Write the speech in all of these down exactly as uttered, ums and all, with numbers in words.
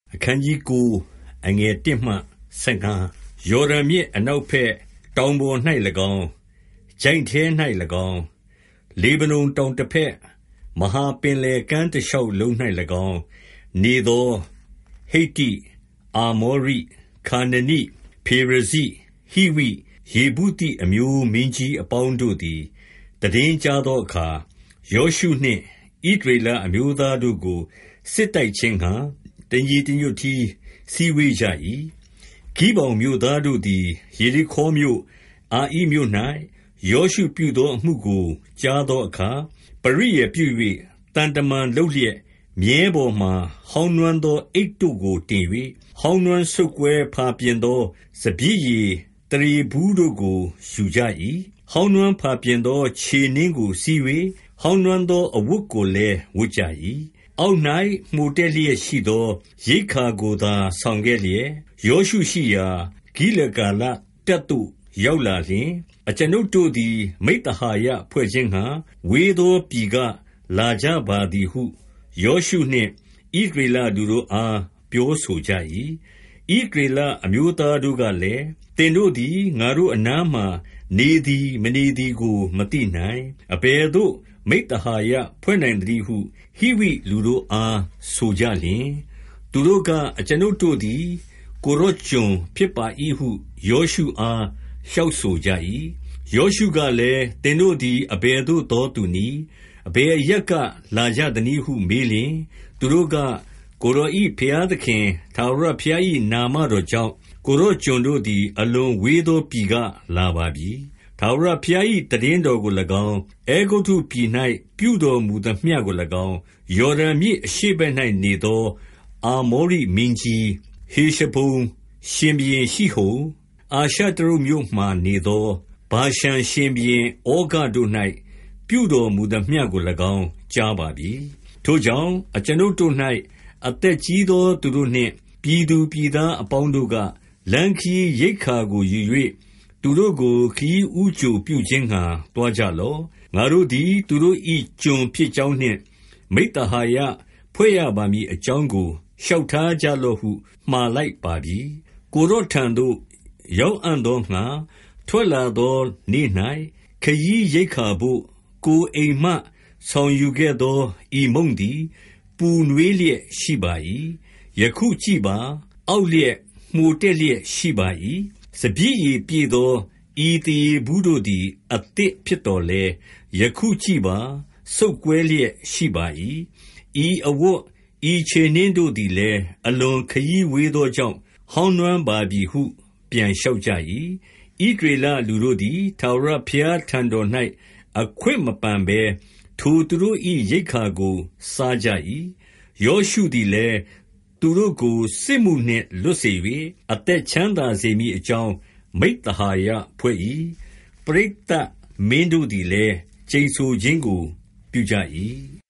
အခန်းကြီးကိုအငယ်တစ်မှဆယ်ငါယော်ဒန်မြစ်အနောက်ဘက်တောင်ပေါ်၌၎င်းဂျိုင်းထဲ၌၎င်းလေဗနုန်တောင်တစ်ဖက်မဟာပင်လယ်ကမ်းတစ်လျှောက်လုံး၌၎င်းနေသောဟိတ္တိအာမောရိခါနနိဖေရဇိဟိဝိယေဗုသိအမျိုးမင်းကြီးအပေါင်းတို့သည်တည်င်းကြသောအခါယောရှုနှင့်ဣသရေလအမျိုးသားတို့ကိုစစ်တိုက်ခြင်းဟံတညီတညွတ်တီစီဝေးကြ၏ဂိဗောင်မြို့သားတို့သည်ယေရိခေါမြို့အာဣမြို့၌ယောရှုပြုသောအမှုကိုကြားသောအခါပရိယေပြု၍တန်တမန်လှုပ်လျက်မြဲပေါ်မှဟောင်းနွမ်းသောအိတ်တို့ကိုတင်၍ဟောင်းနွမ်းဆုပ်ကွဲဖာပြင်သောစပျစ်ရည်တရီဘူးတို့ကိုယူကြ၏ဟောင်းနွမ်းဖာပြင်သောခြေနှင်းကိုစီး၍ဟောင်းနွမ်းသောအဝတ်ကိုလည်းဝတ်ကြ၏အောက်၌မှိုတက်လျက်ရှိသောရိတ်ခါကိုသာဆောင်ခဲ့လျက်ယောရှုရှိရာဂိလဂါလတပ်သို့ရောက်လာလျှင်အကျွန်ုပ်တို့သည်မိဿဟာယဖွဲ့ခြင်းဟံဝေသောပြည်ကလာကြပါသည်ဟုယောရှုနှင့်ဣသရေလလူတို့အားပြောဆိုကြ၏ဣသရေလအမျိုးသားတို့ကလည်းသင်တို့သည်ငါတို့အနားမှနေသည်မနေသည်ကိုမသိနိုင်အဘယ်သို့မိဿဟာယဖွဲ့နိုင်သည်ဟုဟိဝိလူတို့အားဆိုကြလျင်သူတို့ကအကျွန်ုပ်တို့သည်ကိုရော့ကျွန်ဖြစ်ပါ၏ဟုယောရှုအားလျှောက်ဆိုကြ၏ယောရှုကလည်းသင်တို့သည်အဘယ်သို့သောသူနည်းအဘယ်အရပ်ကလာကြသနည်းဟုမေးလျင်သူတို့ကကိုရောဤဖျားသခင်ထာဝရဘုရား၏နာမတော်ကြောင့်ကိုရော့ကျွန်တို့သည်အလွန်ဝေးသောပြည်ကလာပါပြီထာဝရဘုရား၏တည်င်းတော်ကို၎င်းအေဂုတ္တုပြည်၌ပြုတော်မူသမျှကို၎င်းယော်ဒန်မြစ်အရှေ့ဘက်၌နေသောအာမောရိမင်းကြီးဟေရှဘုန်ရှင်ဘုရင်ရှိဟုန်အာရှတရုမြို့မှနေသောဗာရှန်ရှင်ဘုရင်ဩဃတို့၌ပြုတော်မူသမျှကို၎င်းကြားပါပြီထိုကြောင့်အကျွန်ုပ်တို့၌အသက်ကြီးသောသူတို့နှင့်ပြည်သူပြည်သားအပေါင်းတို့ကလမ်းခီးရိတ်ခါကိုယူ၍သူတို့ကိုခီးဥကြိုပြုခြင်းဟံတွားကြလော့ငါတို့သည်သူတို့၏ကျွန်ဖြစ်ကြောင်းနှင့်မိဿဟာယဖွဲ့ရပါမည်အကြောင်းကိုလျှောက်ထားကြလော့ဟုမှာလိုက်ပါပြီကိုရော့ထံသို့ရောက်အံ့သောငှါထွက်လာသောနေ့၌ခရီးရိတ်ခါဘို့ကိုအိမ်မှဆောင်ယူခဲ့သောဤမုန့်သည်ပူနွေးလျက်ရှိပါ၏ယခုကြည့်ပါအောက်လျက်မှိုတက်လျက်ရှိပါ၏စပျစ်ရည်ပြည့်သောဤတရေဘူးတို့သည်အသစ်ဖြစ်တော်လဲယခုကြည့်ပါဆုတ်ကွဲလျက်ရှိပါ၏ဤအဝတ်ဤခြေနှင်းတို့သည်လည်းအလွန်ခရီးဝေးသောကြောင့်ဟောင်းနွမ်းပါပြီဟုပြန်လျှောက်ကြ၏ဣသရေလလူတို့သည်ထာဝရဘုရားထံတော်၌အခွင့်မပန်ဘဲထိုသူတို့၏ရိတ်ခါကိုစားကြ၏ယောရှုသည်လည်းသူတို့ကိုစစ်မှုနှင့်လွတ်စေ၍အသက်ချမ်းသာစေမည်အကြောင်းမိဿဟာယဖွဲ့၏ပရိသတ်မင်းတို့သည်လည်းကျိန်ဆိုခြင်းကိုပြုကြ၏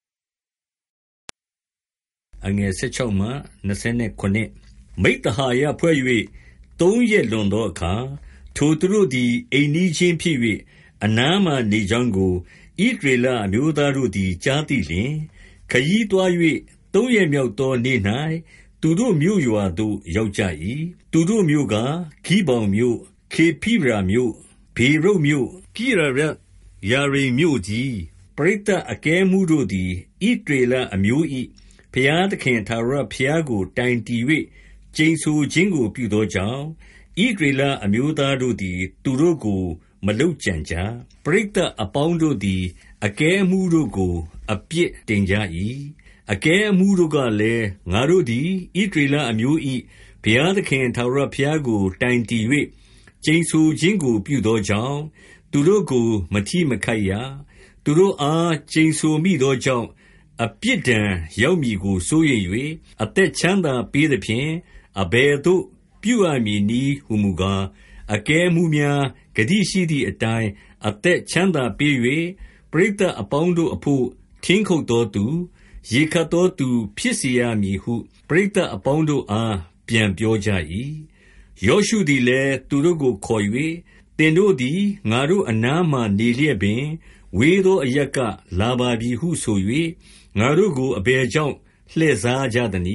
အငယ်၁၆မှ၂၉မိဿဟာယဖွဲ့၍သုံးရက်လွန်သောအခါထိုသူတို့သည်အိမ်နီးချင်းဖြစ်၍အနားမှနေကြောင်းကိုဣသရေလအမျိုးသားတို့သည်ကြားသိလျှင်ခရီးသွား၍သုံးရက်မြောက်သောနေ့၌သူတို့မြို့ရွာသို့ရောက်ကြ၏သူတို့မြို့ကဂိဗောင်မြို့ခေဖိရာမြို့ဘေရုတ်မြို့ကိရယတ်ယာရိမ်မြို့ကြီးပရိသတ်အကဲမှုတို့သည်ဣသရေလအမျိုး၏ဘုရားသခင်ထာဝရဘုရားကိုတိုင်တည်၍ကျိန်ဆိုခြင်းကိုပြုသောကြောင့်ဣသရေလအမျိုးသားတို့သည်သူတို့ကိုမလုပ်ကြံကြပရိသတ်အပေါင်းတို့သည်အကဲအမှုတို့ကိုအပြစ်တင်ကြ၏အကဲအမှုတို့ကလည်းငါတို့သည်ဣသရေလအမျိုး၏ဘုရားသခင်ထာဝရဘုရားကိုတိုင်တည်၍ကျိန်ဆိုခြင်းကိုပြုသောကြောင့်သူတို့ကိုမထိမခိုက်ရသူတို့အားကျိန်ဆိုမိသောကြောင့်အပြစ်ဒဏ်ရောက်မည်ကိုစိုးရိမ်၍အသက်ချမ်းသာပေးသဖြင့်အဘယ်သို့ပြုရမည်နည်းဟုမူကားအကဲမှုများဂတိရှိသည့်အတိုင်းအသက်ချမ်းသာပေး၍ပရိသတ်အပေါင်းတို့အဖို့ထင်းခုတ်သောသူရေခတ်သောသူဖြစ်စေရမည်ဟုပရိသတ်အပေါင်းတို့အားပြန်ပြောကြ၏ယောရှုသည်လည်းသူတို့ကိုခေါ်၍သင်တို့သည်ငါတို့အနားမှနေလျက်ပင်ဝေးသောအရပ်ကလာပါပြီဟုဆို၍ငါတို့ကိုအဘယ်ကြောင့်လှည့်စားကြသနည်း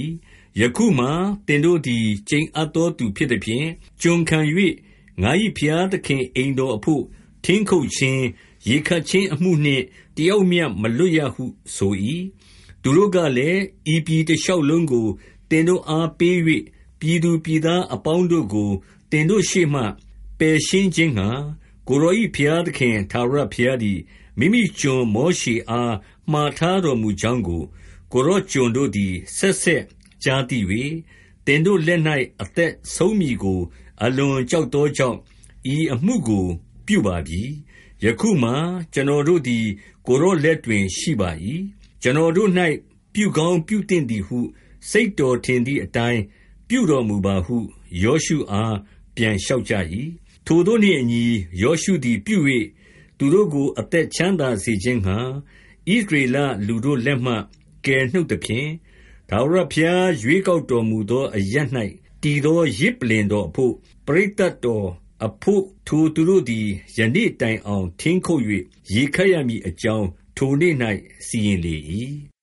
ယခုမှာသင်တို့သည်ကျိန်အပ်သောသူဖြစ်သည်ဖြင့်ကျွန်ခံ၍ငါ၏ဘုရားသခင်အိမ်တော်အဖို့ထင်းခုတ်ခြင်းရေခတ်ခြင်းအမှုနှင့်တယောက်မျှမလွတ်ရဟုဆို၏သူတို့ကလည်းဤပြည်တစ်လျှောက်လုံးကိုတင်တို့အားပေး၍ပြည်သူပြည်သားအပေါင်းတို့ကိုတင်တို့ရှေ့မှပယ်ရှင်းခြင်းငှာကိုရော၏ဘုရားသခင်ထာဝရဘုရားသည်မိမိကျွန်မောရှေအားမှားထားတော်မူကြောင်းကိုကိုရောကျွန်တို့သည်ဆက်ဆက်ကြားသိ၍တင်တို့လက်၌အသက်ဆုံးမည်ကိုအလွန်ကြောက်သောကြောင့်ဤအမှုကိုပြုပါပြီယခုမှကျွန်တော်တို့သည်ကိုရောလက်တွင်ရှိပါ၏ကျွန်တော်တို့၌ပြုကောင်းပြုသင့်သည်ဟုစိတ်တော်ထင်သည့်အတိုင်းပြုတော်မူပါဟုယောရှုအားပြန်လျှောက်ကြ၏ထိုတို့နှင့်အညီယောရှုသည်ပြု၍သူတို့ကိုအသက်ချမ်းသာစေခြင်းငှာဣသရေလလူတို့လက်မှကယ်နှုတ်သဖြင့်ထာဝရဘုရားရွေးကောက်တော်မူသောအရပ်၌တည်သောရစ်ပလင်တော်အဖို့ပရိသတ်တော်အဖို့ထိုသူတို့သည်ယနေ့တိုင်အောင်ထင်းခုတ်၍ရေခတ်ရမည်အကြောင်းထိုနေ့၌စီရင်လေ၏